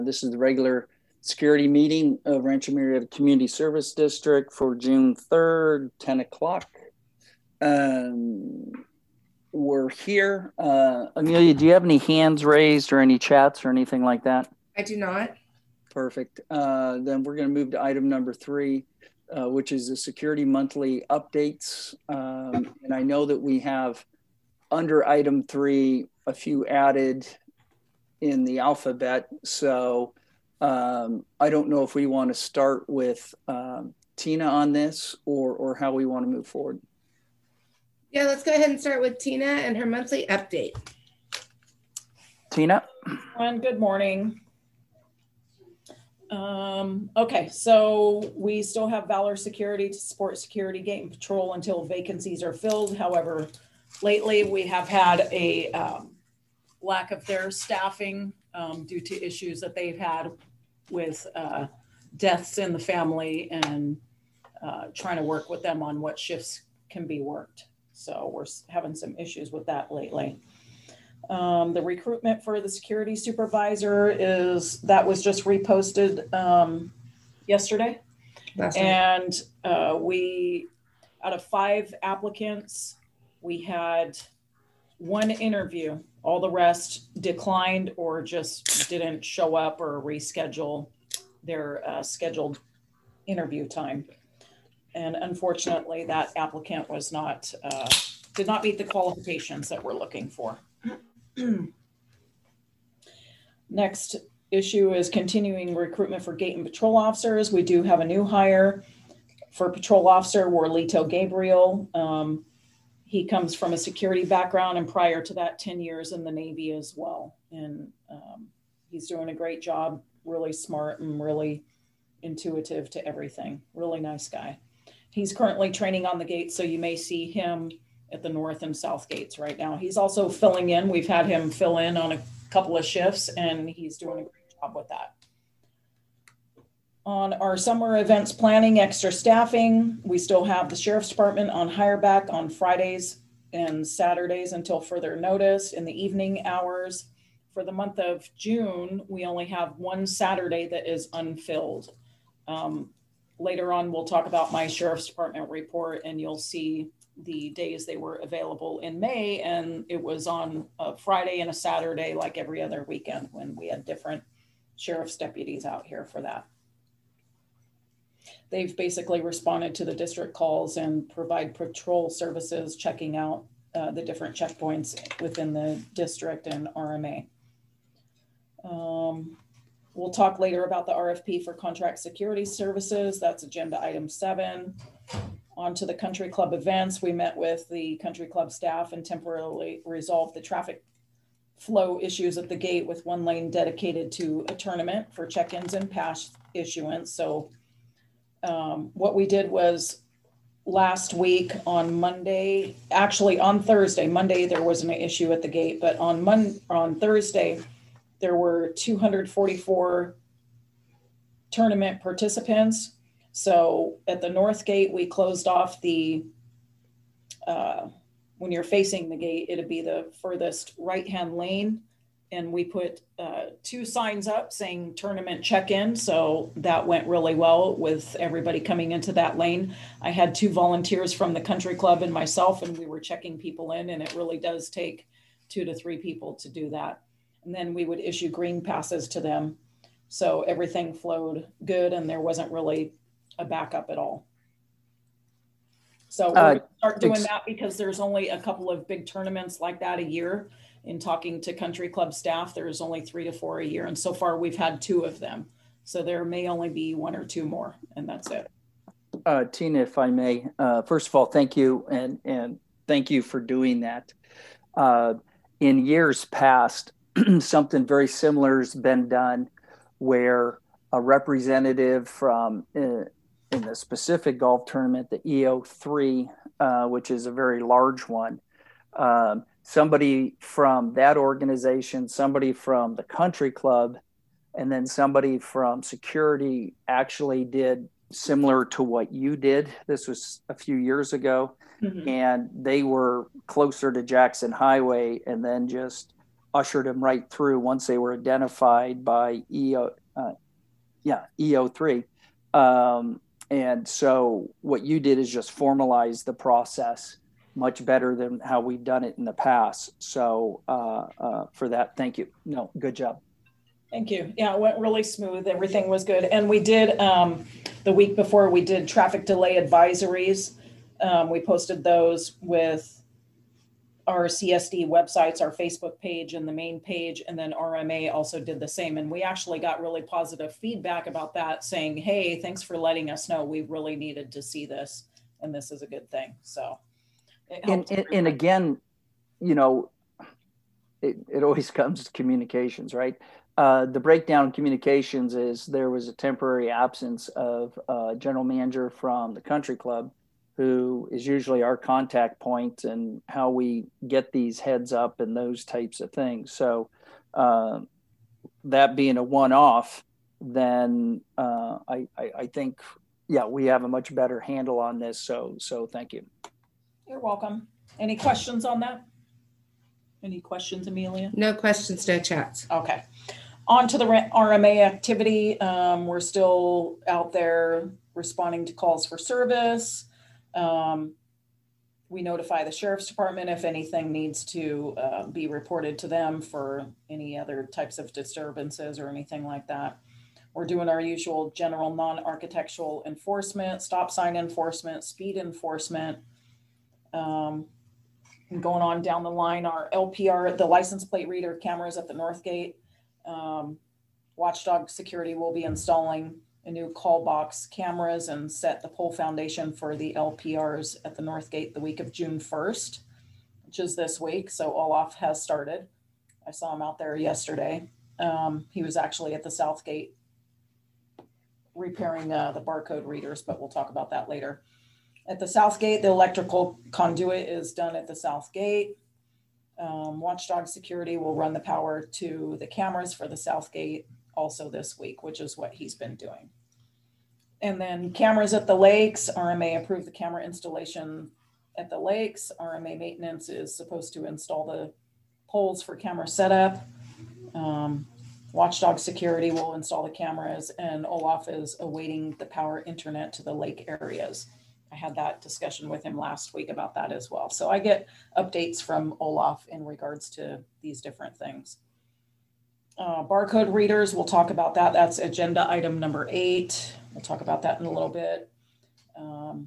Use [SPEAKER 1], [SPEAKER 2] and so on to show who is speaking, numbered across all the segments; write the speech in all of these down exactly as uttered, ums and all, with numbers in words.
[SPEAKER 1] This is the regular security meeting of Rancho Marietta Community Service District for June third, ten o'clock. Um, we're here. Uh, Amelia, do you have any hands raised or any chats or anything like that?
[SPEAKER 2] I do not.
[SPEAKER 1] Perfect. Uh, then we're going to move to item number three, uh, which is the security monthly updates. Um, and I know that we have under item three a few added in the alphabet. So um, I don't know if we want to start with um, Tina on this or, or how we want to move forward.
[SPEAKER 2] Yeah, let's go ahead and start with Tina and her monthly update.
[SPEAKER 1] Tina?
[SPEAKER 3] And good morning. Um, okay, so we still have Valor Security to support security gate and patrol until vacancies are filled. However, lately we have had a um, lack of their staffing um, due to issues that they've had with uh, deaths in the family and uh, trying to work with them on what shifts can be worked. So we're having some issues with that lately. Um, the recruitment for the security supervisor is, that was just reposted um, yesterday.
[SPEAKER 2] That's right.
[SPEAKER 3] And uh, we, out of five applicants, we had one interview. All the rest declined or just didn't show up or reschedule their uh, scheduled interview time. And unfortunately, that applicant was not, uh, did not meet the qualifications that we're looking for. Next issue is continuing recruitment for gate and patrol officers. We do have a new hire for patrol officer, Warlito Gabriel. Um, he comes from a security background and prior to that, ten years in the Navy as well. And um, he's doing a great job, really smart and really intuitive to everything. Really nice guy. He's currently training on the gate, so you may see him at the north and south gates right now. He's also filling in. We've had him fill in on a couple of shifts and he's doing a great job with that. On our summer events planning, extra staffing, we still have the Sheriff's Department on hireback on Fridays and Saturdays until further notice in the evening hours. For the month of June, we only have one Saturday that is unfilled. Um, later on, we'll talk about my Sheriff's Department report and you'll see the days they were available in May, and it was on a Friday and a Saturday like every other weekend when we had different sheriff's deputies out here for that. They've basically responded to the district calls and provide patrol services, checking out uh, the different checkpoints within the district and R M A. Um, we'll talk later about the R F P for contract security services. That's agenda item seven. On to the country club events. We met with the country club staff and temporarily resolved the traffic flow issues at the gate with one lane dedicated to a tournament for check-ins and pass issuance. So um, what we did was last week on Monday, actually on Thursday, Monday there wasn't an issue at the gate, but on Mon on Thursday, there were two hundred forty-four tournament participants. So at the north gate, we closed off the, uh, when you're facing the gate, it'd be the furthest right-hand lane. And we put uh, two signs up saying tournament check-in. So that went really well with everybody coming into that lane. I had two volunteers from the country club and myself, and we were checking people in, and it really does take two to three people to do that. And then we would issue green passes to them. So everything flowed good and there wasn't really a backup at all. So we're uh, going to start doing that because there's only a couple of big tournaments like that a year. In talking to country club staff, there's only three to four a year. And so far we've had two of them. So there may only be one or two more, and that's it.
[SPEAKER 1] Uh, Tina, if I may, uh, first of all, thank you. And, and thank you for doing that. Uh, in years past, something very similar has been done where a representative from uh, in the specific golf tournament, the E O three, uh, which is a very large one, um, somebody from that organization, somebody from the country club, and then somebody from security actually did similar to what you did. This was a few years ago. Mm-hmm. And they were closer to Jackson Highway and then just ushered them right through once they were identified by E O, uh, yeah, E O three. Um, and so what you did is just formalize the process much better than how we've done it in the past. So uh, uh, for that, thank you. No, good job.
[SPEAKER 3] Thank you. Yeah, it went really smooth. Everything was good. And we did, um, the week before, we did traffic delay advisories. Um, we posted those with our C S D websites, our Facebook page and the main page, and then R M A also did the same. And we actually got really positive feedback about that, saying, hey, thanks for letting us know. We really needed to see this, and this is a good thing. So it
[SPEAKER 1] and, and, and again, you know, it, it always comes to communications, right? Uh, the breakdown in communications is there was a temporary absence of a general manager from the country club, who is usually our contact point and how we get these heads up and those types of things. So uh, that being a one-off, then uh, I, I, I think, yeah, we have a much better handle on this. So, so thank you.
[SPEAKER 3] You're welcome. Any questions on that? Any questions, Amelia?
[SPEAKER 2] No questions, no chats.
[SPEAKER 3] Okay. On to the R M A activity. Um, we're still out there responding to calls for service. Um, we notify the sheriff's department if anything needs to uh, be reported to them for any other types of disturbances or anything like that. We're doing our usual general non-architectural enforcement, stop sign enforcement, speed enforcement. Um, going on down the line, our L P R, the license plate reader cameras at the North Gate. Um, Watchdog Security will be installing a new call box cameras and set the pole foundation for the L P Rs at the North Gate the week of June first, which is this week. So Olaf has started. I saw him out there yesterday. Um, he was actually at the South Gate repairing uh, the barcode readers, but we'll talk about that later. At the South Gate, the electrical conduit is done at the South Gate. Um, Watchdog Security will run the power to the cameras for the South Gate also this week, which is what he's been doing. And then cameras at the lakes, R M A approved the camera installation at the lakes. R M A maintenance is supposed to install the poles for camera setup. Um, Watchdog Security will install the cameras, and Olaf is awaiting the power internet to the lake areas. I had that discussion with him last week about that as well. So I get updates from Olaf in regards to these different things. Uh, barcode readers, we'll talk about that. That's agenda item number eight. We'll talk about that in a little bit. Um,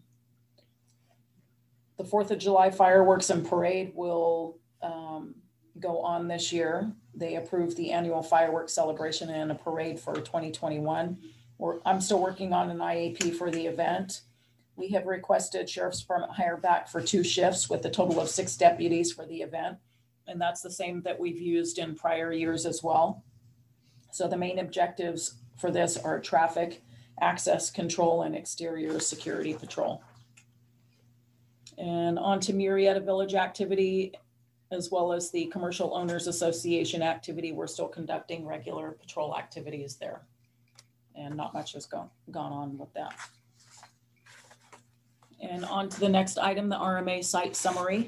[SPEAKER 3] the fourth of July fireworks and parade will um, go on this year. They approved the annual fireworks celebration and a parade for twenty twenty-one. We're, I'm still working on an I A P for the event. We have requested Sheriff's Department hire back for two shifts with a total of six deputies for the event. And that's the same that we've used in prior years as well. So the main objectives for this are traffic, access control, and exterior security patrol. And on to Murrieta Village activity, as well as the Commercial Owners Association activity. We're still conducting regular patrol activities there. And not much has gone, gone on with that. And on to the next item, the R M A site summary.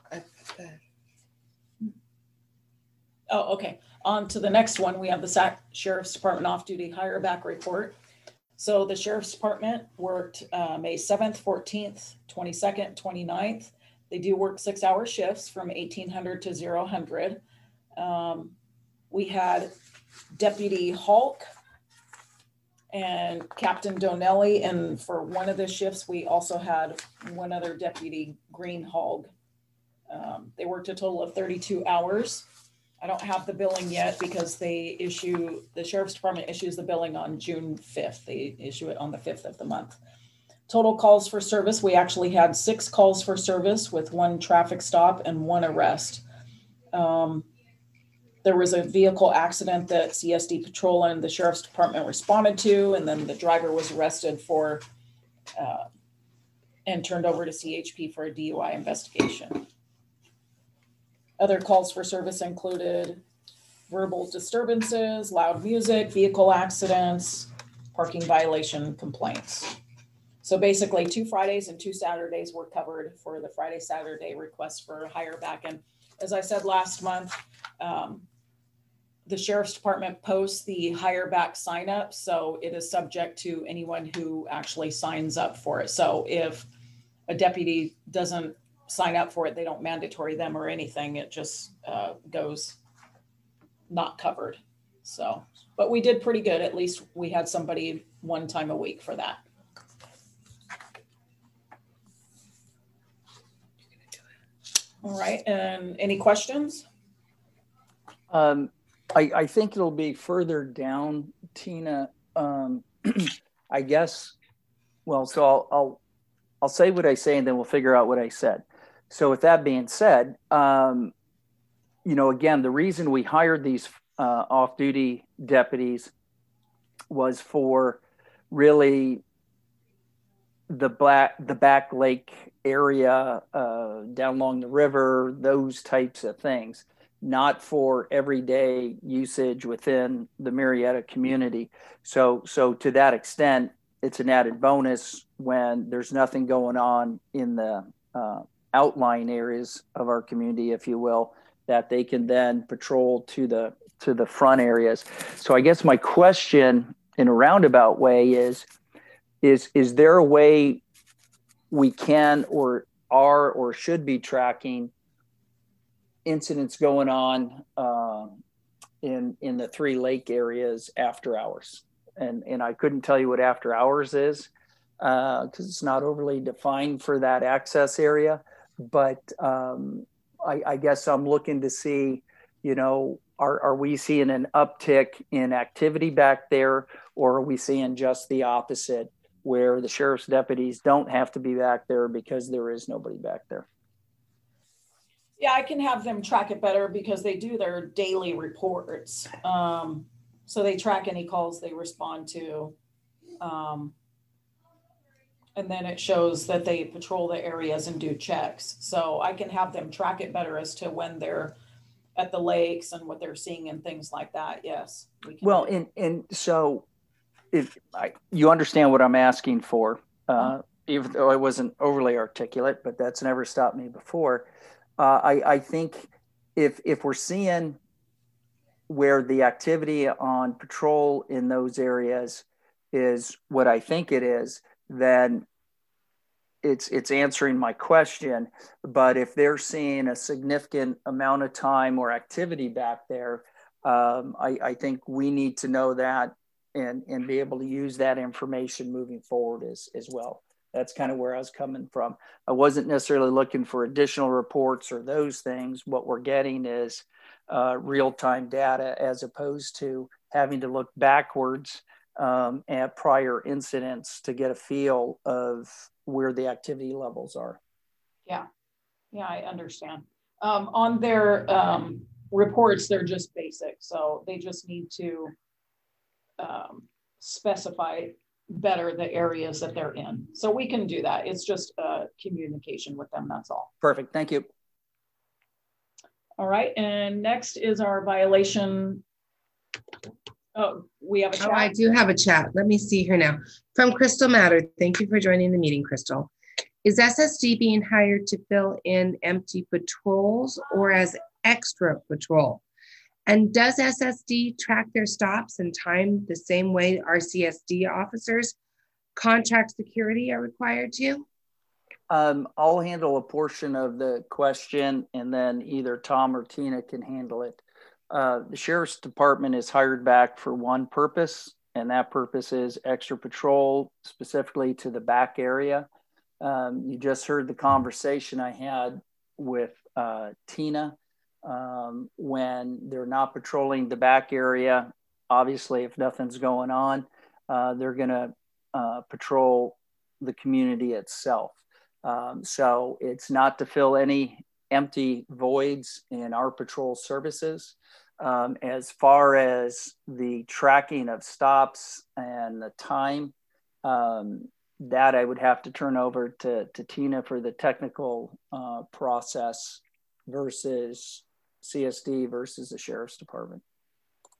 [SPEAKER 3] Oh, okay. On to the next one, we have the Sac Sheriff's Department off-duty hire back report. So the Sheriff's Department worked uh, May seventh, fourteenth, twenty-second, twenty-ninth. They do work six-hour shifts from eighteen hundred to zero hundred. Um, we had Deputy Hulk and Captain Donnelly, and for one of the shifts, we also had one other Deputy Greenhalgh. Um, they worked a total of thirty-two hours. I don't have the billing yet because they issue, the Sheriff's Department issues the billing on June fifth. They issue it on the fifth of the month. Total calls for service, we actually had six calls for service with one traffic stop and one arrest. Um, There was a vehicle accident that C S D Patrol and the Sheriff's Department responded to, and then the driver was arrested for uh, and turned over to C H P for a D U I investigation. Other calls for service included verbal disturbances, loud music, vehicle accidents, parking violation complaints. So basically two Fridays and two Saturdays were covered for the Friday, Saturday requests for hire back. And as I said last month, um, the Sheriff's Department posts the hire back sign up. So it is subject to anyone who actually signs up for it. So if a deputy doesn't sign up for it, they don't mandatory them or anything. It just uh, goes not covered. So, but we did pretty good. At least we had somebody one time a week for that. All right. And any questions?
[SPEAKER 1] Um, I, I think it'll be further down, Tina. Um, I guess, well, so I'll, I'll, I'll say what I say and then we'll figure out what I said. So with that being said, um, you know, again, the reason we hired these uh, off-duty deputies was for really the black, the back lake area, uh, down along the river, those types of things, not for everyday usage within the Marietta community. So, so to that extent, it's an added bonus when there's nothing going on in the uh, outlying areas of our community, if you will, that they can then patrol to the to the front areas. So I guess my question in a roundabout way is, is, is there a way we can or are or should be tracking incidents going on uh, in in the three lake areas after hours? And and I couldn't tell you what after hours is because uh, it's not overly defined for that access area. But um, I, I guess I'm looking to see, you know, are are we seeing an uptick in activity back there, or are we seeing just the opposite, where the sheriff's deputies don't have to be back there because there is nobody back there?
[SPEAKER 3] Yeah, I can have them track it better because they do their daily reports. Um, so they track any calls they respond to. Um, and then it shows that they patrol the areas and do checks. So I can have them track it better as to when they're at the lakes and what they're seeing and things like that. Yes. We can.
[SPEAKER 1] Well, and, and so if I, you understand what I'm asking for, uh, uh-huh. even though I wasn't overly articulate, but that's never stopped me before. Uh, I, I think if if we're seeing where the activity on patrol in those areas is what I think it is, then it's it's answering my question. But if they're seeing a significant amount of time or activity back there, um, I, I think we need to know that and, and be able to use that information moving forward as, as well. That's kind of where I was coming from. I wasn't necessarily looking for additional reports or those things. What we're getting is uh, real-time data as opposed to having to look backwards um, at prior incidents to get a feel of where the activity levels are.
[SPEAKER 3] Yeah, yeah, I understand. Um, on their um, reports, they're just basic. So they just need to um, specify better the areas that they're in. So we can do that. It's just uh, communication with them, that's all.
[SPEAKER 1] Perfect, thank you.
[SPEAKER 3] All right, and next is our violation. Oh, we have a chat.
[SPEAKER 2] Oh, I do have a chat. Let me see here now. From Crystal Matter, thank you for joining the meeting, Crystal. Is S S D being hired to fill in empty patrols or as extra patrol? And does S S D track their stops and time the same way R C S D officers, contract security, are required to?
[SPEAKER 1] Um, I'll handle a portion of the question and then either Tom or Tina can handle it. Uh, the Sheriff's Department is hired back for one purpose, and that purpose is extra patrol, specifically to the back area. Um, you just heard the conversation I had with uh, Tina. Um, when they're not patrolling the back area, obviously if nothing's going on, uh, they're going to uh, patrol the community itself. Um, so it's not to fill any empty voids in our patrol services. Um, as far as the tracking of stops and the time, um, that I would have to turn over to, to Tina for the technical uh, process versus C S D versus the Sheriff's Department.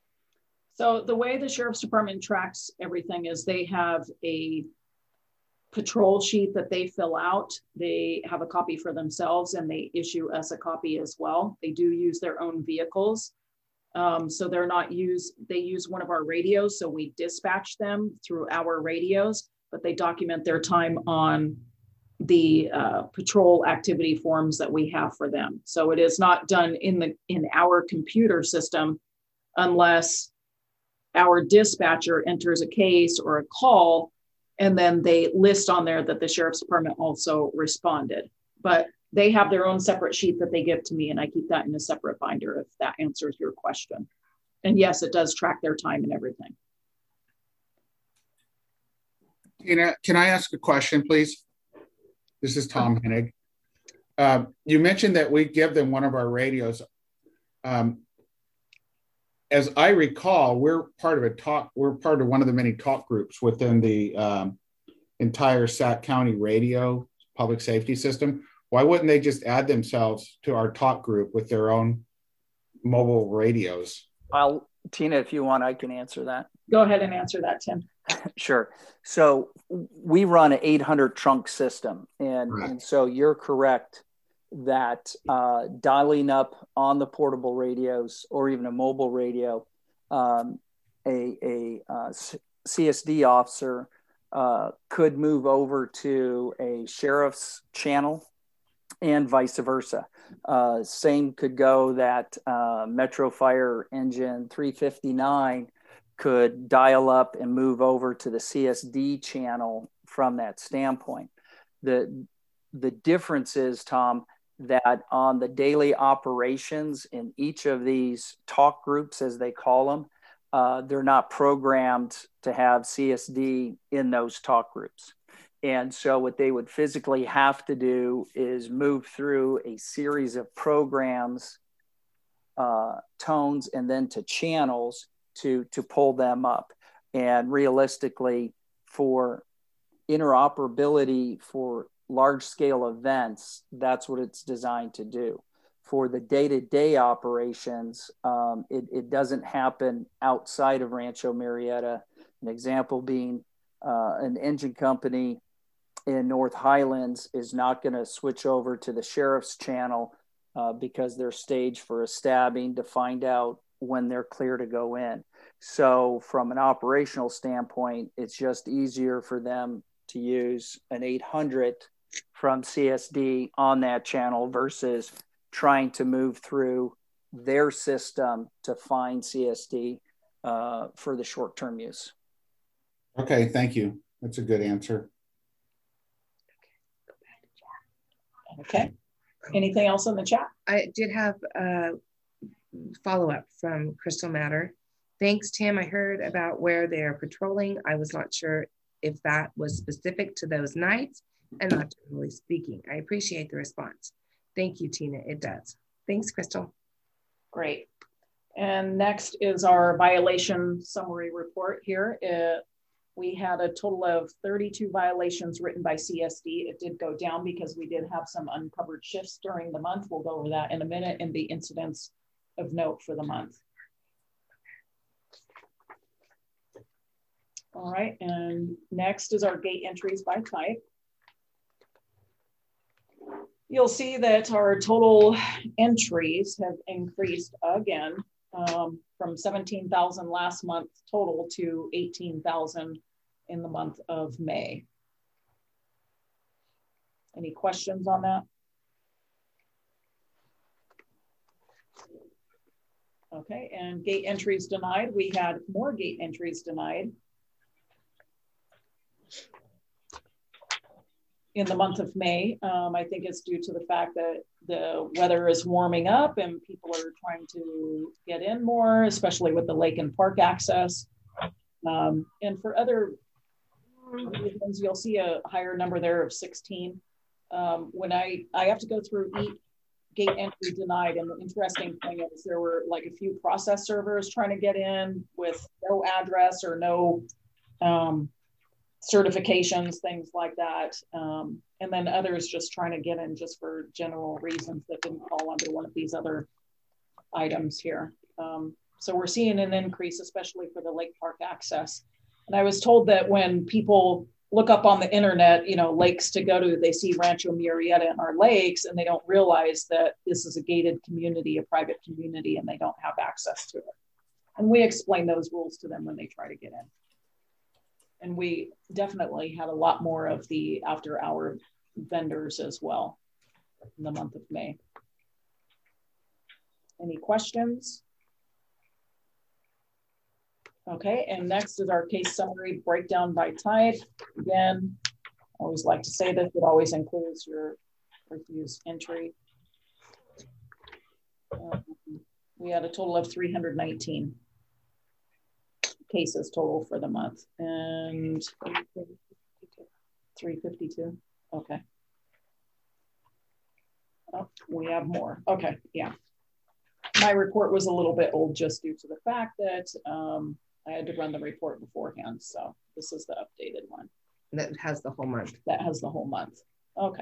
[SPEAKER 3] So the way the Sheriff's Department tracks everything is they have a patrol sheet that they fill out. They have a copy for themselves and they issue us a copy as well. They do use their own vehicles. Um, so they're not use, they use one of our radios. So we dispatch them through our radios, but they document their time on the uh, patrol activity forms that we have for them. So it is not done in the in our computer system unless our dispatcher enters a case or a call, and then they list on there that the sheriff's department also responded. But they have their own separate sheet that they give to me, and I keep that in a separate binder if that answers your question. And yes, it does track their time and everything.
[SPEAKER 4] Tina, can I ask a question, please? This is Tom Hennig. Uh, you mentioned that we give them one of our radios. Um, as I recall, we're part of a talk, we're part of one of the many talk groups within the um, entire Sac County radio public safety system. Why wouldn't they just add themselves to our talk group with their own mobile radios?
[SPEAKER 1] I'll, Tina, if you want, I can answer that.
[SPEAKER 3] Go ahead and answer that, Tim.
[SPEAKER 1] Sure. So we run an eight hundred trunk system. And, right. and so you're correct that uh, dialing up on the portable radios or even a mobile radio, um, a, a uh, C S D officer uh, could move over to a sheriff's channel and vice versa. Uh, same could go that uh, Metro Fire Engine three fifty-nine could dial up and move over to the C S D channel from that standpoint. The, the difference is, Tom, that on the daily operations in each of these talk groups, as they call them, uh, they're not programmed to have C S D in those talk groups. And so what they would physically have to do is move through a series of programs, uh, tones, and then to channels to, to pull them up. And realistically, for interoperability for large scale events, that's what it's designed to do. For the day-to-day operations, um, it, it doesn't happen outside of Rancho Murieta. An example being uh, an engine company in North Highlands is not going to switch over to the sheriff's channel uh, because they're staged for a stabbing to find out when they're clear to go in. So from an operational standpoint, it's just easier for them to use an eight hundred from C S D on that channel versus trying to move through their system to find C S D uh, for the short-term use.
[SPEAKER 4] Okay, thank you. That's a good answer.
[SPEAKER 3] Okay. Anything else in the chat?
[SPEAKER 2] I did have a follow-up from Crystal Matter. Thanks, Tim. I heard about where they're patrolling. I was not sure if that was specific to those nights and not generally speaking. I appreciate the response. Thank you, Tina. It does. Thanks, Crystal.
[SPEAKER 3] Great. And next is our violation summary report here. It, we had a total of thirty-two violations written by C S D. It did go down because we did have some uncovered shifts during the month. We'll go over that in a minute, and the incidents of note for the month. All right, and next is our gate entries by type. You'll see that our total entries have increased again um, from seventeen thousand last month total to eighteen thousand in the month of May. Any questions on that? Okay, and gate entries denied. We had more gate entries denied in the month of May. Um, I think it's due to the fact that the weather is warming up and people are trying to get in more, especially with the lake and park access. Um, and for other reasons, you'll see a higher number there of sixteen. Um, when I, I have to go through each gate entry denied, and the interesting thing is there were like a few process servers trying to get in with no address or no um, certifications, things like that. Um, and then others just trying to get in just for general reasons that didn't fall under one of these other items here. Um, so we're seeing an increase, especially for the lake park access. And I was told that when people look up on the internet, you know, lakes to go to, they see Rancho Murrieta in our lakes, and they don't realize that this is a gated community, a private community, and they don't have access to it. And we explain those rules to them when they try to get in. And we definitely had a lot more of the after hour vendors as well in the month of May. Any questions? Okay, and next is our case summary breakdown by type. Again, I always like to say this, it always includes your refused entry. Um, we had a total of three hundred nineteen cases total for the month, and three fifty-two, okay. Oh, we have more, okay, yeah. My report was a little bit old just due to the fact that um, I had to run the report beforehand. So this is the updated one.
[SPEAKER 2] That has the whole month.
[SPEAKER 3] That has the whole month. Okay.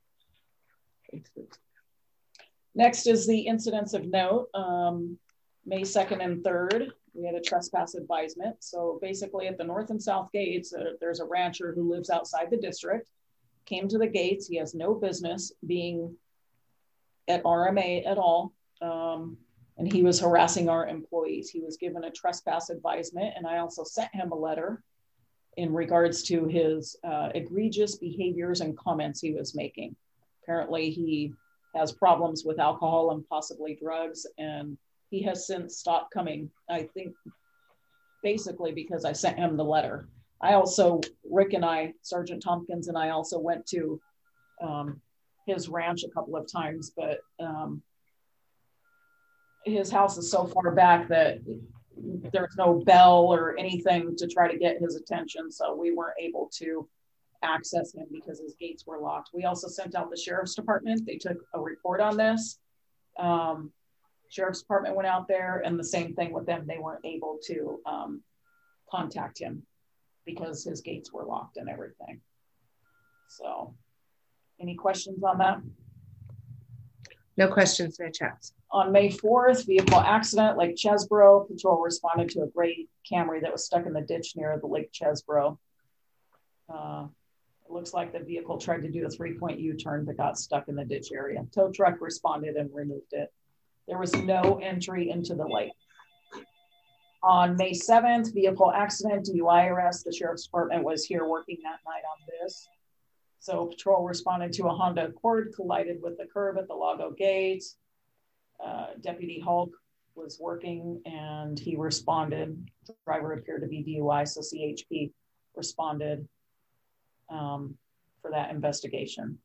[SPEAKER 3] Next is the incidents of note. Um, May second and third, we had a trespass advisement. So basically at the north and south gates, uh, there's a rancher who lives outside the district, came to the gates. He has no business being at R M A at all. Um, and he was harassing our employees. He was given a trespass advisement, and I also sent him a letter in regards to his uh, egregious behaviors and comments he was making. Apparently he has problems with alcohol and possibly drugs, and he has since stopped coming, I think basically because I sent him the letter. I also, Rick and I, Sergeant Tompkins and I also went to um, his ranch a couple of times, but um, his house is so far back that there's no bell or anything to try to get his attention. So we weren't able to access him because his gates were locked. We also sent out the sheriff's department. They took a report on this. Um, sheriff's department went out there, and the same thing with them. They weren't able to um, contact him because his gates were locked and everything. So any questions on that?
[SPEAKER 2] No questions, no chats.
[SPEAKER 3] On May fourth, vehicle accident, Lake Chesbro. Patrol responded to a gray Camry that was stuck in the ditch near the Lake Chesbro. Uh, it looks like the vehicle tried to do a three-point U-turn but got stuck in the ditch area. Tow truck responded and removed it. There was no entry into the lake. On May seventh, vehicle accident, D U I arrest. The sheriff's department was here working that night on this. So patrol responded to a Honda Accord collided with the curb at the Lago Gate. Uh, Deputy Hulk was working and he responded. The driver appeared to be D U I, so C H P responded um, for that investigation.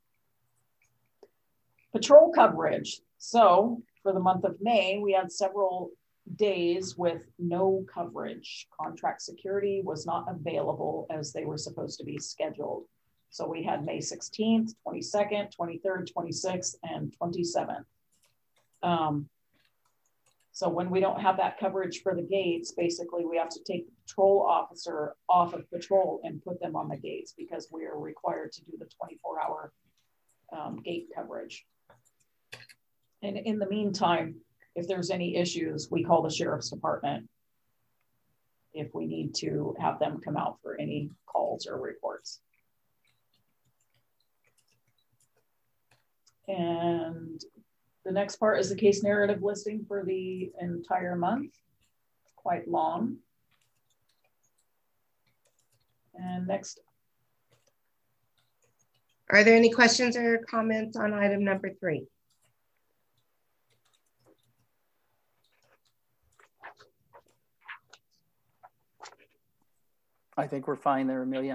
[SPEAKER 3] Patrol coverage. So for the month of May, we had several days with no coverage. Contract security was not available as they were supposed to be scheduled. So we had May sixteenth, twenty-second, twenty-third, twenty-sixth, and twenty-seventh. Um, so when we don't have that coverage for the gates, basically we have to take the patrol officer off of patrol and put them on the gates because we are required to do the twenty-four hour um, gate coverage. And in the meantime, if there's any issues, we call the sheriff's department if we need to have them come out for any calls or reports. And the next part is the case narrative listing for the entire month. It's quite long. And next.
[SPEAKER 2] Are there any questions or comments on item number three?
[SPEAKER 1] I think we're fine there, Amelia.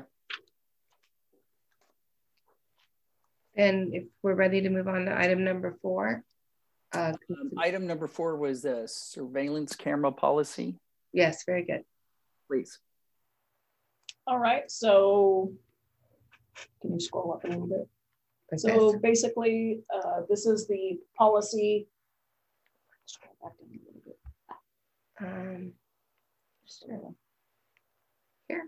[SPEAKER 2] And if we're ready to move on to item number four. Uh,
[SPEAKER 1] um, item number four was a surveillance camera policy.
[SPEAKER 2] Yes, very good.
[SPEAKER 1] Please.
[SPEAKER 3] All right, so can you scroll up a little bit?
[SPEAKER 2] Like
[SPEAKER 3] so
[SPEAKER 2] this.
[SPEAKER 3] basically, uh, this is the policy. Scroll back down a little bit.
[SPEAKER 2] Um, here.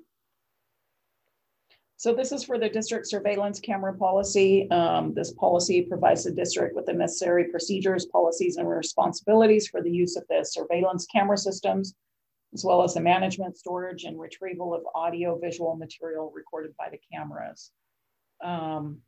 [SPEAKER 3] So this is for the district surveillance camera policy. Um, this policy provides the district with the necessary procedures, policies, and responsibilities for the use of the surveillance camera systems as well as the management, storage, and retrieval of audio visual material recorded by the cameras. Um,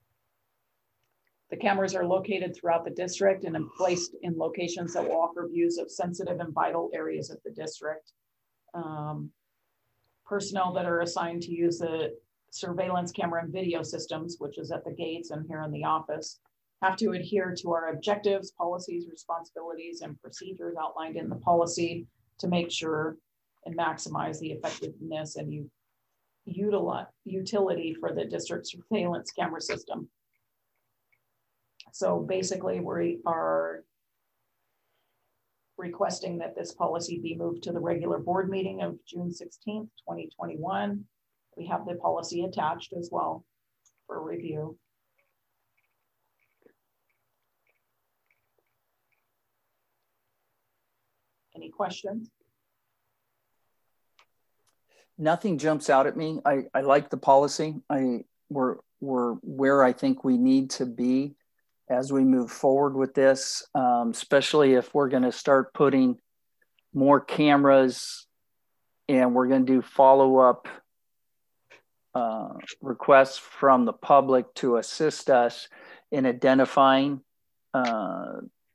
[SPEAKER 3] the cameras are located throughout the district and placed in locations that will offer views of sensitive and vital areas of the district. Um, personnel that are assigned to use the surveillance camera and video systems, which is at the gates and here in the office, have to adhere to our objectives, policies, responsibilities, and procedures outlined in the policy to make sure and maximize the effectiveness and u- utilize, utility for the district surveillance camera system. So basically we are requesting that this policy be moved to the regular board meeting of June sixteenth, twenty twenty-one. We have the policy attached as well for review. Any questions?
[SPEAKER 1] Nothing jumps out at me. I, I like the policy. I we're we're where I think we need to be as we move forward with this, um, especially if we're going to start putting more cameras and we're going to do follow-up uh, requests from the public to assist us in identifying uh,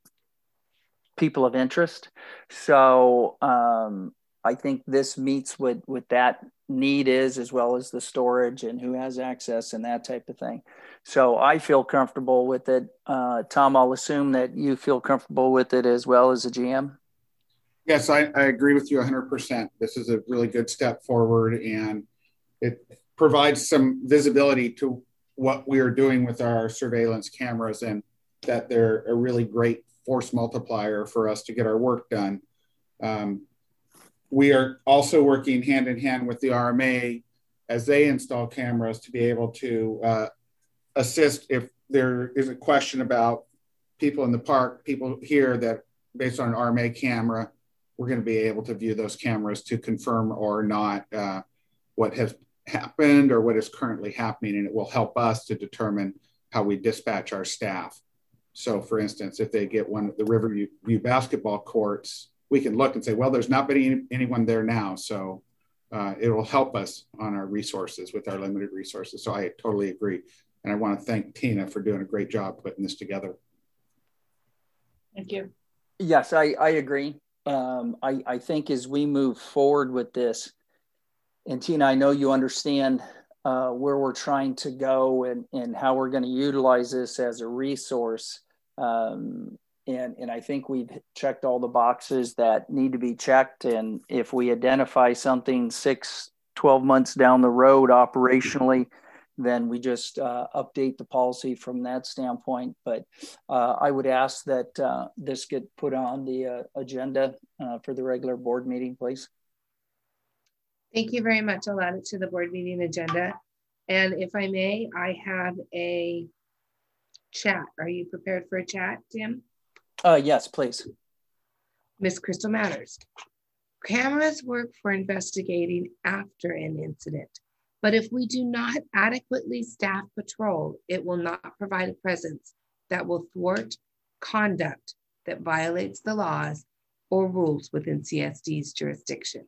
[SPEAKER 1] people of interest. So um, I think this meets with, with that need is, as well as the storage and who has access and that type of thing. So I feel comfortable with it. Uh, Tom, I'll assume that you feel comfortable with it as well as a G M.
[SPEAKER 4] Yes, I, I agree with you one hundred percent. This is a really good step forward, and it provides some visibility to what we are doing with our surveillance cameras, and that they're a really great force multiplier for us to get our work done. Um, we are also working hand in hand with the R M A as they install cameras to be able to uh, assist if there is a question about people in the park, people here that based on an R M A camera, we're going to be able to view those cameras to confirm or not uh, what has happened or what is currently happening, and it will help us to determine how we dispatch our staff. So for instance, if they get one of the Riverview View basketball courts, we can look and say, well, there's not been any, anyone there now. So uh, it will help us on our resources with our limited resources. So I totally agree. And I want to thank Tina for doing a great job putting this together.
[SPEAKER 3] Thank you.
[SPEAKER 1] Yes, I, I agree. Um, I, I think as we move forward with this, and Tina, I know you understand uh, where we're trying to go and, and how we're going to utilize this as a resource. Um, and, and I think we've checked all the boxes that need to be checked. And if we identify something six, twelve months down the road operationally, then we just uh, update the policy from that standpoint. But uh, I would ask that uh, this get put on the uh, agenda uh, for the regular board meeting, please.
[SPEAKER 2] Thank you very much. I'll add it to the board meeting agenda. And if I may, I have a chat. Are you prepared for a chat, Tim?
[SPEAKER 1] Uh, yes, please.
[SPEAKER 2] Miss Crystal Matters. Cameras work for investigating after an incident, but if we do not adequately staff patrol, it will not provide a presence that will thwart conduct that violates the laws or rules within C S D's jurisdiction.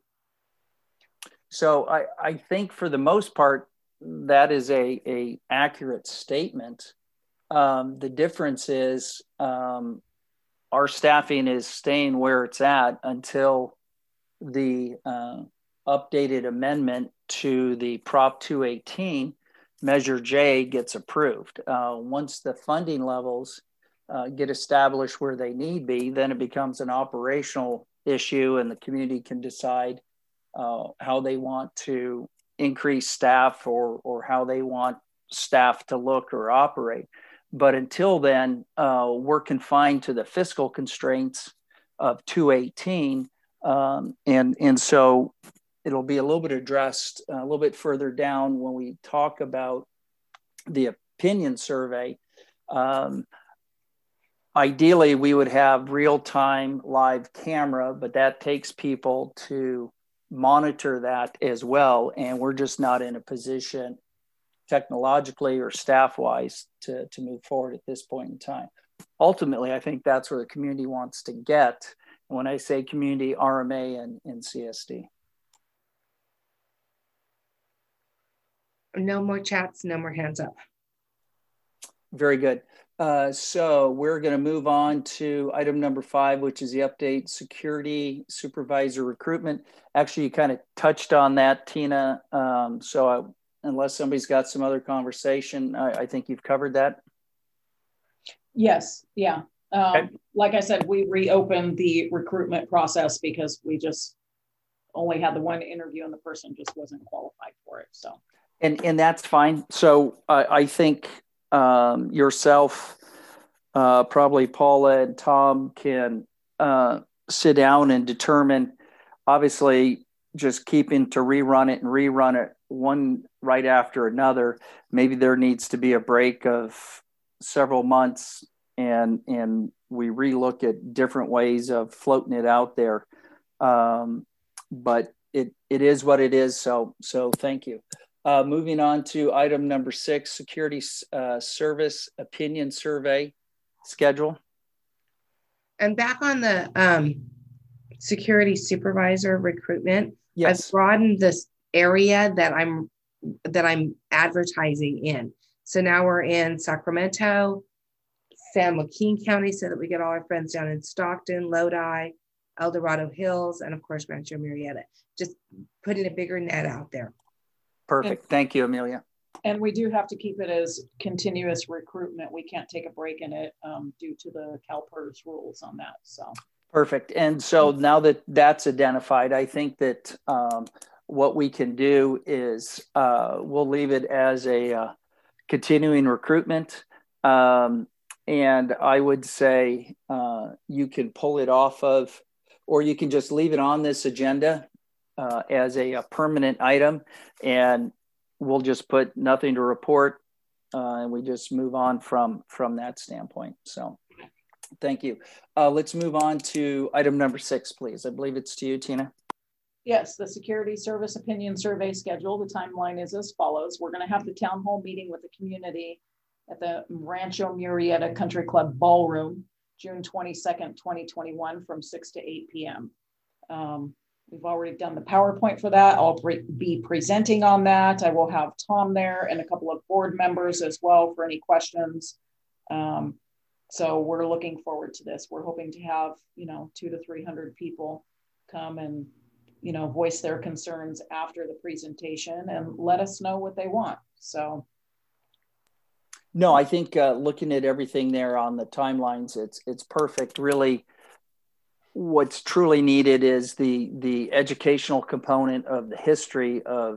[SPEAKER 1] So I, I think for the most part, that is a, a accurate statement. Um, the difference is um, our staffing is staying where it's at until the uh, updated amendment to the Prop two eighteen, Measure J, gets approved. Uh, once the funding levels uh, get established where they need be, then it becomes an operational issue, and the community can decide uh, how they want to increase staff or, or how they want staff to look or operate. But until then, uh, we're confined to the fiscal constraints of two eighteen. Um, and, and so it'll be a little bit addressed a little bit further down when we talk about the opinion survey. Um, ideally, we would have real-time live camera, but that takes people to monitor that as well. And we're just not in a position technologically or staff-wise to, to move forward at this point in time. Ultimately, I think that's where the community wants to get. When I say community, R M A and, and C S D.
[SPEAKER 2] No more chats, no more hands up.
[SPEAKER 1] Very good. Uh, so we're going to move on to item number five, which is the update security supervisor recruitment. Actually, you kind of touched on that, Tina. Um, so I, unless somebody's got some other conversation, I, I think you've covered that.
[SPEAKER 3] Yes. Yeah. Um,
[SPEAKER 1] Okay.
[SPEAKER 3] Like I said, we reopened the recruitment process because we just only had the one interview and the person just wasn't qualified for it. So,
[SPEAKER 1] and and that's fine. So uh, I think um, yourself, uh, probably Paula and Tom can uh, sit down and determine. Obviously, just keeping to rerun it and rerun it one right after another. Maybe there needs to be a break of several months, and and we relook at different ways of floating it out there. Um, but it it is what it is. So so thank you. Uh, moving on to item number six, security uh, service opinion survey schedule.
[SPEAKER 2] And back on the um, security supervisor recruitment,
[SPEAKER 1] Yes.
[SPEAKER 2] I've broadened this area that I'm that I'm advertising in. So now we're in Sacramento, San Joaquin County, so that we get all our friends down in Stockton, Lodi, El Dorado Hills, and of course, Rancho Murrieta. Just putting a bigger net out there.
[SPEAKER 1] Perfect. Thank you, Amelia.
[SPEAKER 3] and we do have to keep it as continuous recruitment. We can't take a break in it um, due to the CalPERS rules on that. So.
[SPEAKER 1] Perfect. And so now that that's identified, I think that um, what we can do is uh, we'll leave it as a uh, continuing recruitment. Um, and I would say uh, you can pull it off of, or you can just leave it on this agenda uh, as a, a permanent item, and we'll just put nothing to report, uh, and we just move on from, from that standpoint. So. Thank you. Uh, let's move on to item number six, please. I believe it's to you, Tina.
[SPEAKER 3] Yes, the Security Service Opinion Survey schedule. The timeline is as follows. We're going to have the town hall meeting with the community at the Rancho Murrieta Country Club Ballroom, June twenty-second, twenty twenty-one from six to eight p m Um, we've already done the PowerPoint for that. I'll be presenting on that. I will have Tom there and a couple of board members as well for any questions. Um, So we're looking forward to this. We're hoping to have, you know, two to three hundred people come and, you know, voice their concerns after the presentation and let us know what they want. So.
[SPEAKER 1] No, I think uh, looking at everything there on the timelines, it's it's perfect. Really, what's truly needed is the the educational component of the history of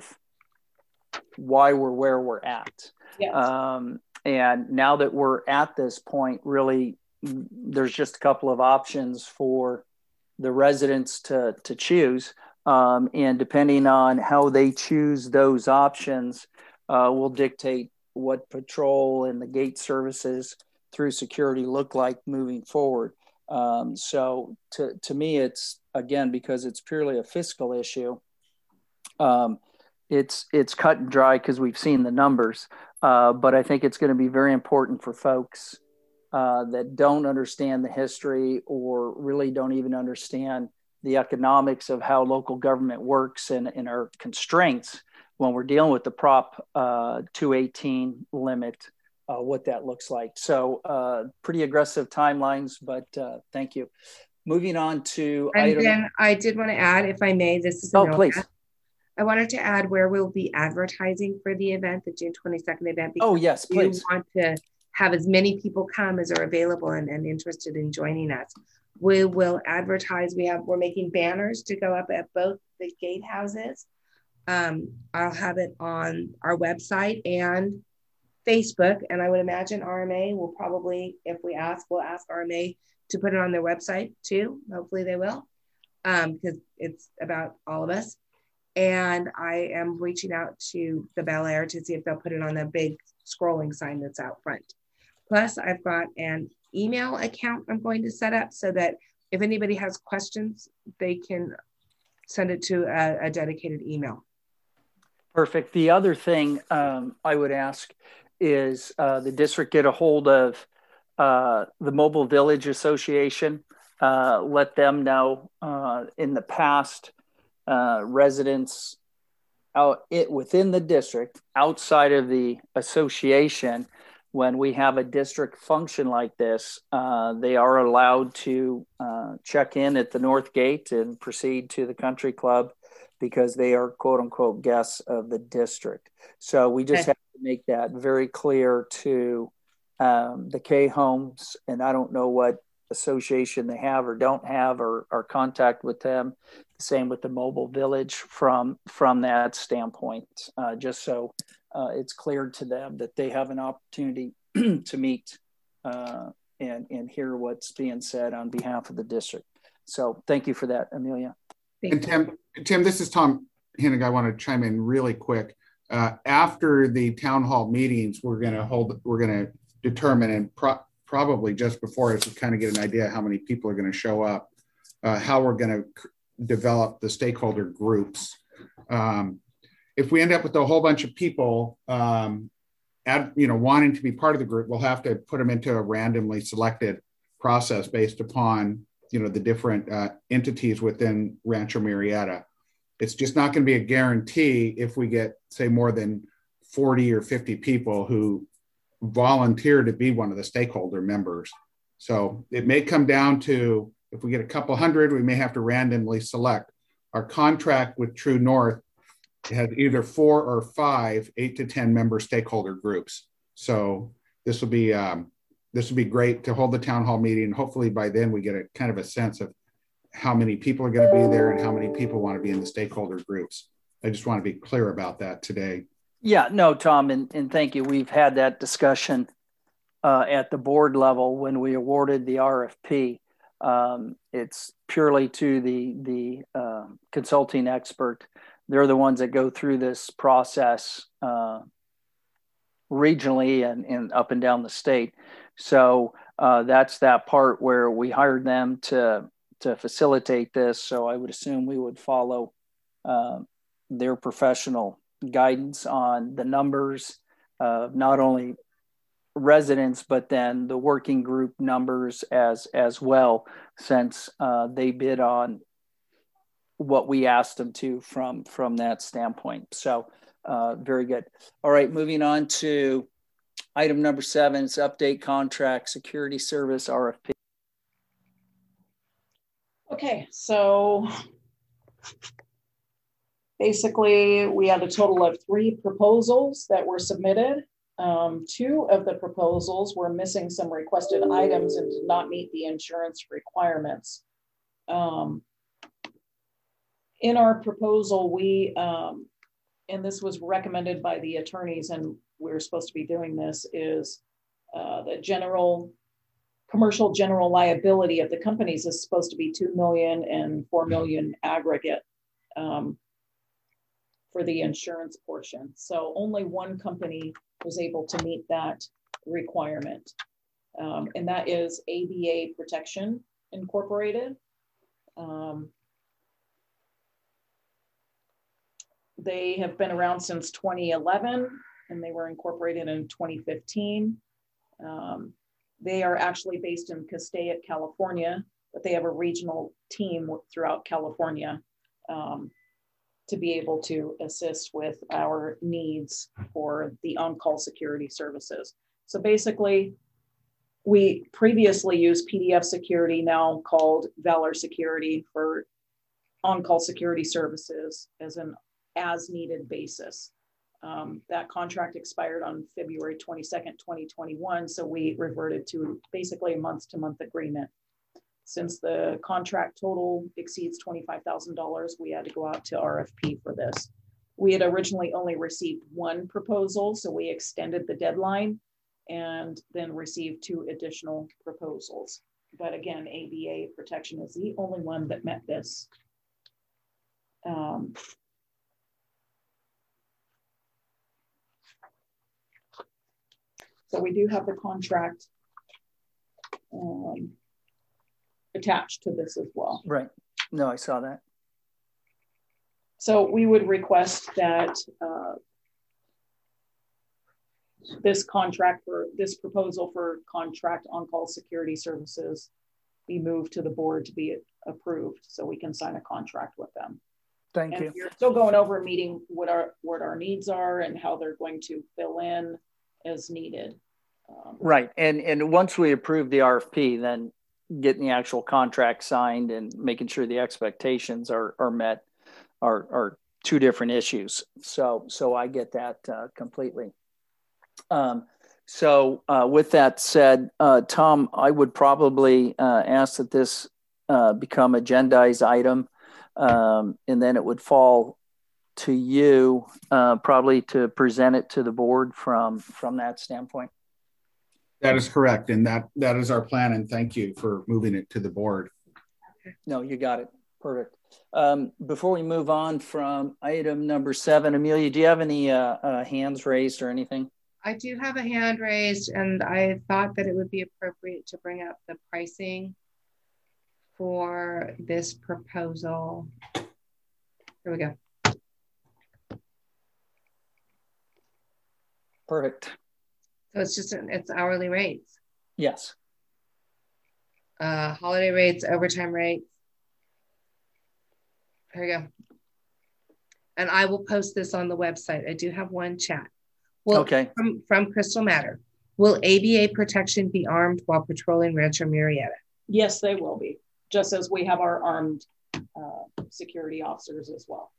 [SPEAKER 1] why we're where we're at.
[SPEAKER 3] Yes.
[SPEAKER 1] Um, And now that we're at this point, really, there's just a couple of options for the residents to, to choose. Um, and depending on how they choose those options, uh, will dictate what patrol and the gate services through security look like moving forward. Um, so to, to me, it's, again, because it's purely a fiscal issue, um, it's, it's cut and dry because we've seen the numbers. Uh, but I think it's going to be very important for folks uh, that don't understand the history or really don't even understand the economics of how local government works and, and our constraints when we're dealing with the Prop uh, two eighteen limit, uh, what that looks like. So uh, pretty aggressive timelines, but uh, thank you. Moving on to
[SPEAKER 2] And
[SPEAKER 1] item.
[SPEAKER 2] then I did want to add, if I may, this is a
[SPEAKER 1] Oh,
[SPEAKER 2] note.
[SPEAKER 1] please.
[SPEAKER 2] I wanted to add where we'll be advertising for the event, the June twenty-second event.
[SPEAKER 1] Oh, yes, please.
[SPEAKER 2] We want to have as many people come as are available and, and interested in joining us. We will advertise. We have, we're making banners to go up at both the gatehouses. Um, I'll have it on our website and Facebook. And I would imagine R M A will probably, if we ask, we'll ask R M A to put it on their website too. Hopefully they will, um, because it's about all of us. And I am reaching out to the Bel Air to see if they'll put it on the big scrolling sign that's out front. Plus, I've got an email account I'm going to set up so that if anybody has questions, they can send it to a, a dedicated email.
[SPEAKER 1] Perfect. The other thing um, I would ask is uh, the district get a hold of uh, the Mobile Village Association uh, let them know. Uh, in the past, uh, residents out it within the district, outside of the association, when we have a district function like this, uh, they are allowed to uh, check in at the North Gate and proceed to the country club because they are quote unquote guests of the district. So we just
[SPEAKER 2] Okay.
[SPEAKER 1] have to make that very clear to um, the K homes. And I don't know what association they have or don't have or, or contact with them. Same with the mobile village from, from that standpoint, uh, just so uh, it's clear to them that they have an opportunity to meet uh, and, and hear what's being said on behalf of the district. So thank you for that, Amelia.
[SPEAKER 4] And Tim, Tim, this is Tom Hennig. I want to chime in really quick. Uh, after the town hall meetings, we're going to hold, we're going to determine, and pro probably just before us, we kind of get an idea how many people are going to show up, uh, how we're going to develop the stakeholder groups. Um, if we end up with a whole bunch of people, um, at, you know, wanting to be part of the group, we'll have to put them into a randomly selected process based upon, you know, the different uh, entities within Rancho Murrieta. It's just not going to be a guarantee if we get, say, more than forty or fifty people who volunteer to be one of the stakeholder members. So it may come down to, if we get a couple hundred, we may have to randomly select. Our contract with True North has either four or five, eight to ten member stakeholder groups. So this will be um, this will be great to hold the town hall meeting. Hopefully by then we get a kind of a sense of how many people are going to be there and how many people want to be in the stakeholder groups. I just want to be clear about that today.
[SPEAKER 1] Yeah, no, Tom, and, and thank you. We've had that discussion uh, at the board level when we awarded the R F P. Um, it's purely to the, the uh, consulting expert. They're the ones that go through this process uh, regionally and, and up and down the state. So uh, that's that part where we hired them to, to facilitate this. So I would assume we would follow uh, their professional guidance on the numbers of not only residents, but then the working group numbers as, as well, since uh, they bid on what we asked them to from, from that standpoint. So uh, very good. All right, moving on to item number seven, it's update contract security service R F P.
[SPEAKER 3] Okay, so basically we had a total of three proposals that were submitted. Um, two of the proposals were missing some requested items and did not meet the insurance requirements. Um, in our proposal, we, um, and this was recommended by the attorneys, and we're supposed to be doing this, is uh, the general, commercial general liability of the companies is supposed to be two million and four million aggregate um, for the insurance portion. So only one company was able to meet that requirement. Um, and that is A B A Protection Incorporated. Um, they have been around since twenty eleven, and they were incorporated in twenty fifteen. Um, they are actually based in Castaic, California, but they have a regional team throughout California um, to be able to assist with our needs for the on-call security services. So basically, we previously used P D F Security, now called Valor Security, for on-call security services as an as-needed basis. Um, that contract expired on February twenty-second, twenty twenty-one, so we reverted to basically a month-to-month agreement. Since the contract total exceeds twenty-five thousand dollars, we had to go out to R F P for this. We had originally only received one proposal, so we extended the deadline and then received two additional proposals. But again, A B A Protection is the only one that met this. Um, so we do have the contract um, attached to this as well.
[SPEAKER 1] Right. No, I saw that.
[SPEAKER 3] So we would request that uh, this contract for this proposal for contract on-call security services be moved to the board to be approved so we can sign a contract with them.
[SPEAKER 1] Thank
[SPEAKER 3] and
[SPEAKER 1] you.
[SPEAKER 3] We're still going over a meeting what our what our needs are and how they're going to fill in as needed. Um,
[SPEAKER 1] right. And and once we approve the R F P, then getting the actual contract signed and making sure the expectations are are met are are two different issues. So so I get that uh, completely. Um, so uh, with that said, uh, Tom, I would probably uh, ask that this uh, become agendized item, um, and then it would fall to you uh, probably to present it to the board from from that standpoint.
[SPEAKER 4] That is correct, and that that is our plan. And thank you for moving it to the board.
[SPEAKER 1] No, you got it. Perfect. Um, before we move on from item number seven, Amelia, do you have any uh, uh, hands raised or anything?
[SPEAKER 2] I do have a hand raised, and I thought that it would be appropriate to bring up the pricing for this proposal. Here we go.
[SPEAKER 1] Perfect.
[SPEAKER 2] So it's just, it's hourly rates.
[SPEAKER 1] Yes.
[SPEAKER 2] Uh, holiday rates, overtime rates. Here we go. And I will post this on the website. I do have one chat. Well,
[SPEAKER 1] okay.
[SPEAKER 2] From, from Crystal Matter. Will A B A protection be armed while patrolling Rancho Murrieta?
[SPEAKER 3] Yes, they will be. Just as we have our armed uh, security officers as well.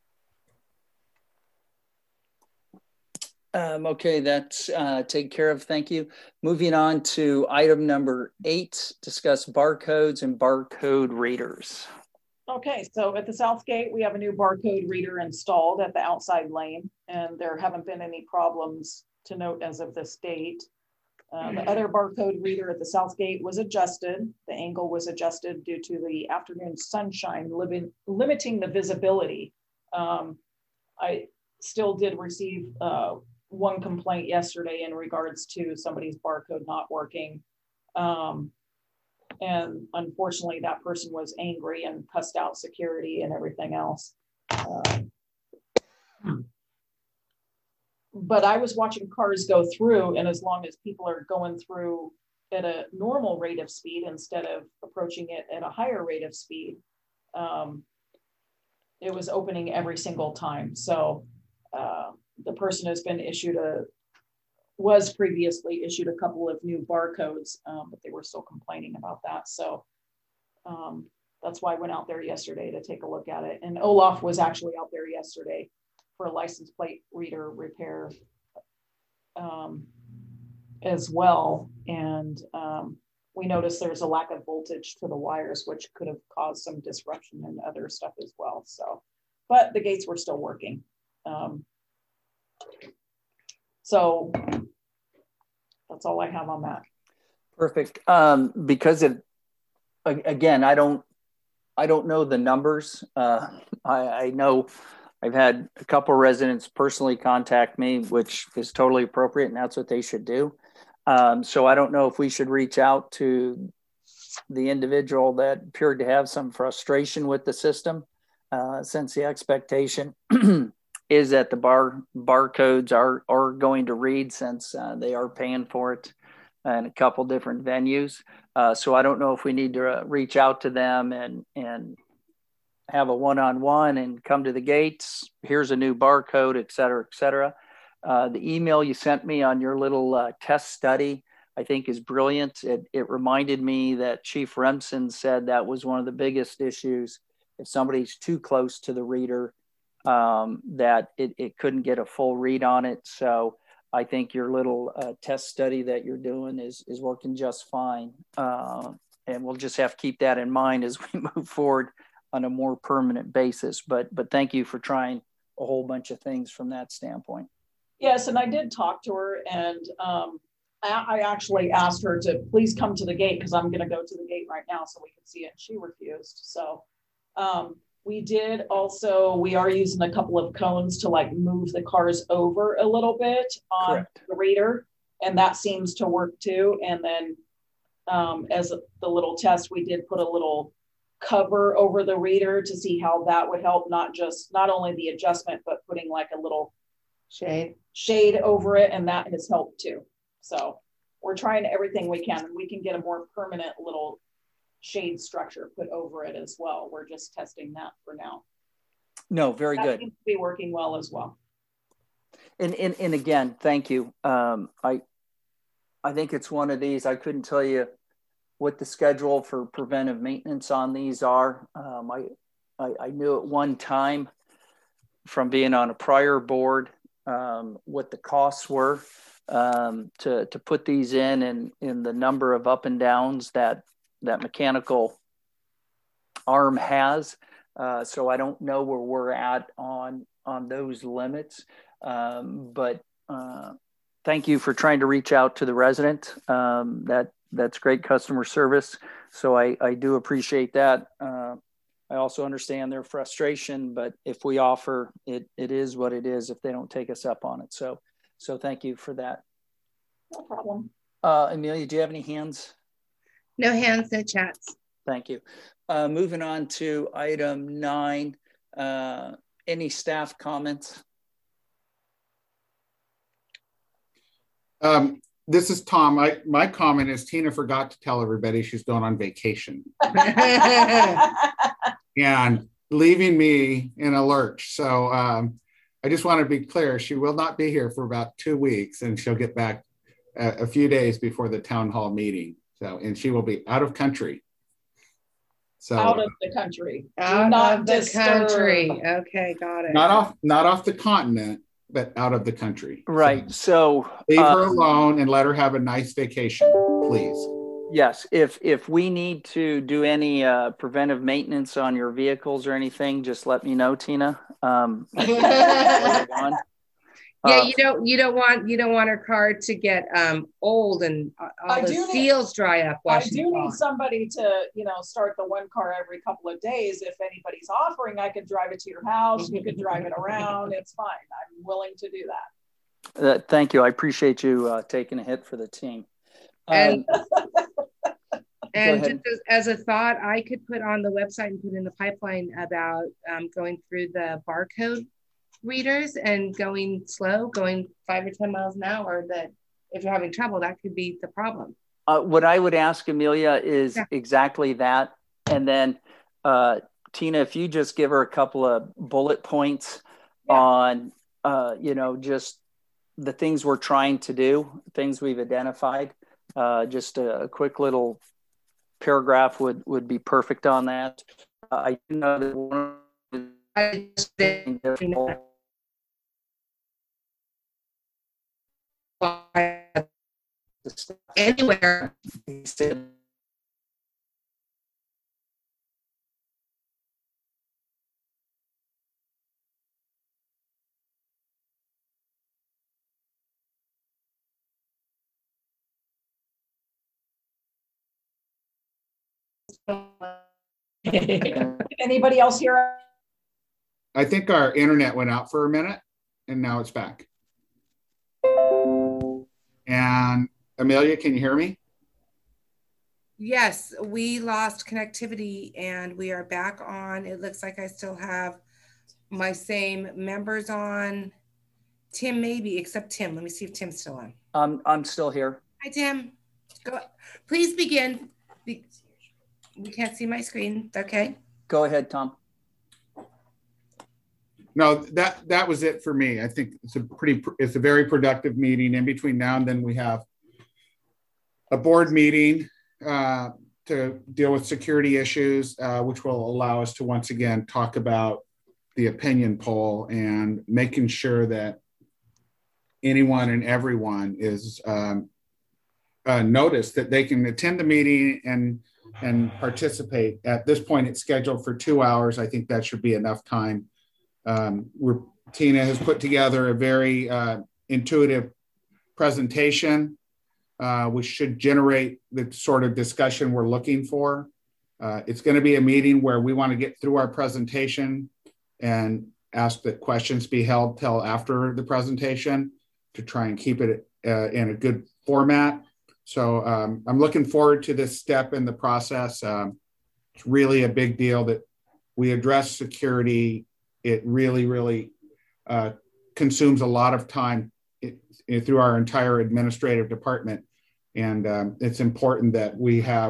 [SPEAKER 1] Um, okay, that's uh, taken care of. Thank you. Moving on to item number eight, discuss barcodes and barcode readers.
[SPEAKER 3] Okay, so at the South Gate, we have a new barcode reader installed at the outside lane, and there haven't been any problems to note as of this date. Uh, the other barcode reader at the South Gate was adjusted. The angle was adjusted due to the afternoon sunshine living, limiting the visibility. Um, I still did receive uh, one complaint yesterday in regards to somebody's barcode not working. Um, and unfortunately, that person was angry and cussed out security and everything else. Uh, but I was watching cars go through, and as long as people are going through at a normal rate of speed instead of approaching it at a higher rate of speed, um, it was opening every single time. So uh, the person has been issued a, was previously issued a couple of new barcodes, um, but they were still complaining about that. So um, that's why I went out there yesterday to take a look at it. And Olaf was actually out there yesterday for a license plate reader repair um, as well. And um, we noticed there's a lack of voltage to the wires, which could have caused some disruption and other stuff as well. So, but the gates were still working. Um, so that's all I have on that.
[SPEAKER 1] Perfect. Um, because it, again, I don't, I don't know the numbers. Uh, I, I know I've had a couple of residents personally contact me, which is totally appropriate, and that's what they should do. Um, so I don't know if we should reach out to the individual that appeared to have some frustration with the system, uh, since the expectation is that the bar barcodes are are going to read, since uh, they are paying for it in a couple different venues. Uh, so I don't know if we need to uh, reach out to them and and have a one-on-one and come to the gates. Here's a new barcode, et cetera, et cetera. Uh, the email you sent me on your little uh, test study, I think, is brilliant. It, it reminded me that Chief Remsen said that was one of the biggest issues. If somebody's too close to the reader, um, that it, it couldn't get a full read on it. So I think your little uh, test study that you're doing is, is working just fine. Uh, and we'll just have to keep that in mind as we move forward on a more permanent basis. But, but thank you for trying a whole bunch of things from that standpoint.
[SPEAKER 3] Yes, and I did talk to her, and um, I, I actually asked her to please come to the gate, because I'm going to go to the gate right now so we can see it. And she refused. So um, we did also, we are using a couple of cones to like move the cars over a little bit on
[SPEAKER 1] Correct.
[SPEAKER 3] the reader, and that seems to work too. And then um, as a, the little test, we did put a little cover over the reader to see how that would help, not just, not only the adjustment, but putting like a little
[SPEAKER 2] Shade.
[SPEAKER 3] shade over it, and that has helped too. So we're trying everything we can, and we can get a more permanent little shade structure put over it as well. We're just testing that for now.
[SPEAKER 1] No, very
[SPEAKER 3] that
[SPEAKER 1] good.
[SPEAKER 3] Seems to be working well as well.
[SPEAKER 1] And, and, and again, thank you. Um, I, I think it's one of these, I couldn't tell you what the schedule for preventive maintenance on these are. Um, I, I, I knew at one time from being on a prior board um, what the costs were um, to, to put these in, and in the number of up and downs that that mechanical arm has. Uh, so I don't know where we're at on, on those limits. Um, but uh, thank you for trying to reach out to the resident. Um, that that's great customer service. So I, I do appreciate that. Uh, I also understand their frustration, but if we offer it, it is what it is if they don't take us up on it. So, so thank you for that.
[SPEAKER 3] No problem.
[SPEAKER 1] Uh, Amelia, do you have any hands?
[SPEAKER 2] No hands, no chats.
[SPEAKER 1] Thank you. Uh, moving on to item nine, uh, any staff comments?
[SPEAKER 4] Um, this is Tom. I, my comment is Tina forgot to tell everybody she's going on vacation and leaving me in a lurch. So um, I just want to be clear. She will not be here for about two weeks and she'll get back a, a few days before the town hall meeting. So, and she will be out of country. So
[SPEAKER 3] out of the country.
[SPEAKER 2] Out
[SPEAKER 3] not
[SPEAKER 2] of the
[SPEAKER 3] disturb.
[SPEAKER 2] country. Okay, got it.
[SPEAKER 4] Not off, not off the continent, but out of the country.
[SPEAKER 1] Right. So,
[SPEAKER 4] so leave
[SPEAKER 1] uh,
[SPEAKER 4] her alone and let her have a nice vacation, please.
[SPEAKER 1] Yes. If if we need to do any uh, preventive maintenance on your vehicles or anything, just let me know, Tina. Um,
[SPEAKER 2] Yeah,
[SPEAKER 1] uh,
[SPEAKER 2] you don't you don't want you don't want her car to get um old and all
[SPEAKER 3] I
[SPEAKER 2] the
[SPEAKER 3] do
[SPEAKER 2] seals
[SPEAKER 3] need,
[SPEAKER 2] dry up.
[SPEAKER 3] I do need somebody to, you know, start the one car every couple of days. If anybody's offering, I could drive it to your house. You could drive it around. It's fine. I'm willing to do that.
[SPEAKER 1] Uh, thank you. I appreciate you uh, taking a hit for the team.
[SPEAKER 2] And,
[SPEAKER 1] Um,
[SPEAKER 2] and just as, as a thought, I could put on the website and put in the pipeline about um, going through the barcode readers and going slow, going five or ten miles an hour, that if you're having trouble, that could be the problem.
[SPEAKER 1] Uh, what I would ask Amelia is yeah. exactly that. And then uh, Tina, if you just give her a couple of bullet points yeah. on, uh, you know, just the things we're trying to do, things we've identified, uh, just a, a quick little paragraph would, would be perfect on that. Uh, I do know that one of the
[SPEAKER 2] anywhere.
[SPEAKER 3] Anybody else here?
[SPEAKER 4] I think our internet went out for a minute and now it's back. And Amelia, can you hear me?
[SPEAKER 2] Yes, we lost connectivity and we are back on. It looks like I still have my same members on. Tim, maybe, except Tim. Let me see if Tim's still on.
[SPEAKER 1] Um, I'm still here.
[SPEAKER 2] Hi, Tim. Go. Please begin. We can't see my screen. Okay.
[SPEAKER 1] Go ahead, Tom.
[SPEAKER 4] No, that that was it for me. I think it's a pretty, it's a very productive meeting. In between now and then, we have a board meeting uh, to deal with security issues, uh, which will allow us to once again talk about the opinion poll and making sure that anyone and everyone is um, uh, noticed that they can attend the meeting and and participate. At this point, it's scheduled for two hours. I think that should be enough time. Um, we're, Tina has put together a very uh, intuitive presentation, uh, which should generate the sort of discussion we're looking for. Uh, it's going to be a meeting where we want to get through our presentation and ask that questions be held till after the presentation to try and keep it uh, in a good format. So um, I'm looking forward to this step in the process. Um, it's really a big deal that we address security. It really, really uh, consumes a lot of time it, it, through our entire administrative department. And um, it's important that we have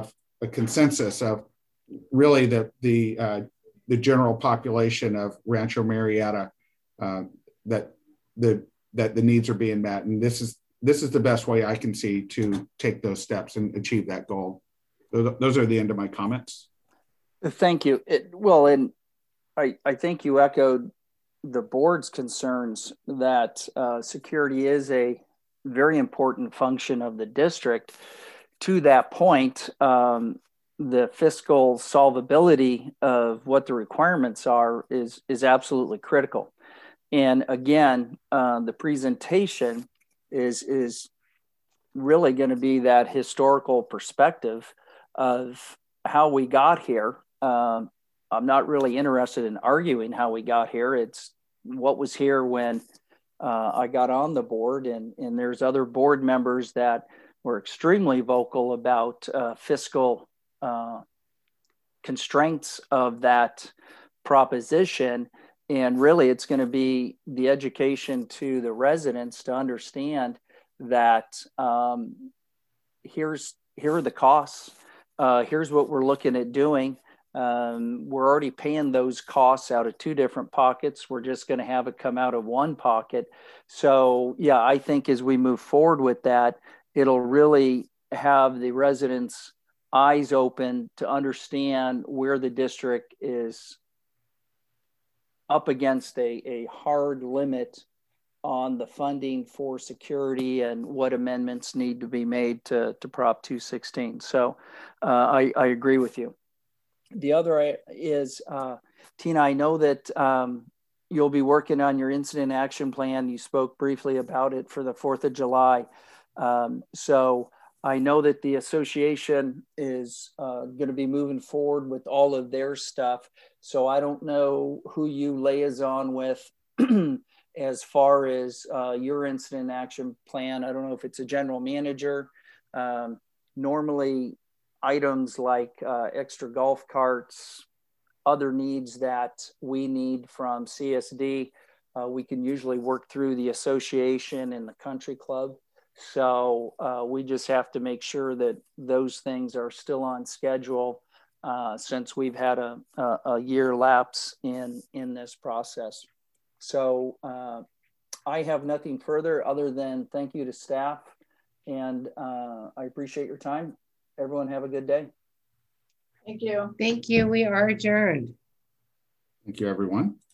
[SPEAKER 4] a consensus of really the the uh, the general population of Rancho Marietta, uh, that the that the needs are being met, and this is this is the best way I can see to take those steps and achieve that goal. Those are the end of my comments.
[SPEAKER 1] Thank you. It, well, and I I think you echoed the board's concerns that uh, security is a very important function of the district. To that point, um, the fiscal solvability of what the requirements are is, is absolutely critical. And again, uh, the presentation is, is really going to be that historical perspective of how we got here. Um, I'm not really interested in arguing how we got here. It's what was here when uh, I got on the board, and, and there's other board members that were extremely vocal about uh, fiscal uh, constraints of that proposition. And really, it's going to be the education to the residents to understand that um, here's here are the costs. Uh, here's what we're looking at doing. Um, we're already paying those costs out of two different pockets. We're just going to have it come out of one pocket. So, yeah, I think as we move forward with that, it'll really have the residents' eyes open to understand where the district is up against a, a hard limit on the funding for security and what amendments need to be made to, to Prop two sixteen. So uh, I, I agree with you. The other is, uh, Tina, I know that um, you'll be working on your incident action plan. You spoke briefly about it for the fourth of July. Um, so I know that the association is uh, going to be moving forward with all of their stuff. So I don't know who you liaison with as far as uh, your incident action plan. I don't know if it's a general manager. Um, normally, items like uh, extra golf carts, other needs that we need from C S D, uh, we can usually work through the association and the country club. So uh, we just have to make sure that those things are still on schedule uh, since we've had a, a, a year lapse in, in this process. So uh, I have nothing further other than thank you to staff, and uh, I appreciate your time. Everyone have a good day.
[SPEAKER 3] Thank you.
[SPEAKER 2] Thank you. We are adjourned.
[SPEAKER 4] Thank you, everyone.